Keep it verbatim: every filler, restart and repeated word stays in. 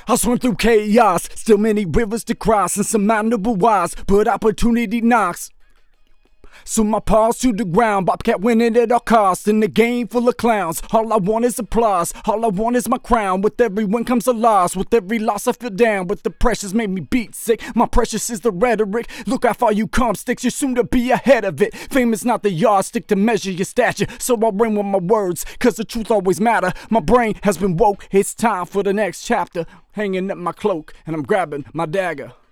I swim through chaos, still many rivers to cross, insurmountable wise, but opportunity knocks. So my paws to the ground, Bobcat winning at all costs. In the game full of clowns, all I want is applause. All I want is my crown. With every win comes a loss. With every loss I feel down. But the pressures make me beat sick. My precious is the rhetoric. Look how far you come, sticks. You're soon to be ahead of it. Fame is not the yardstick to measure your stature. So I ring with my words, cause the truth always matter. My brain has been woke. It's time for the next chapter. Hanging up my cloak and I'm grabbing my dagger.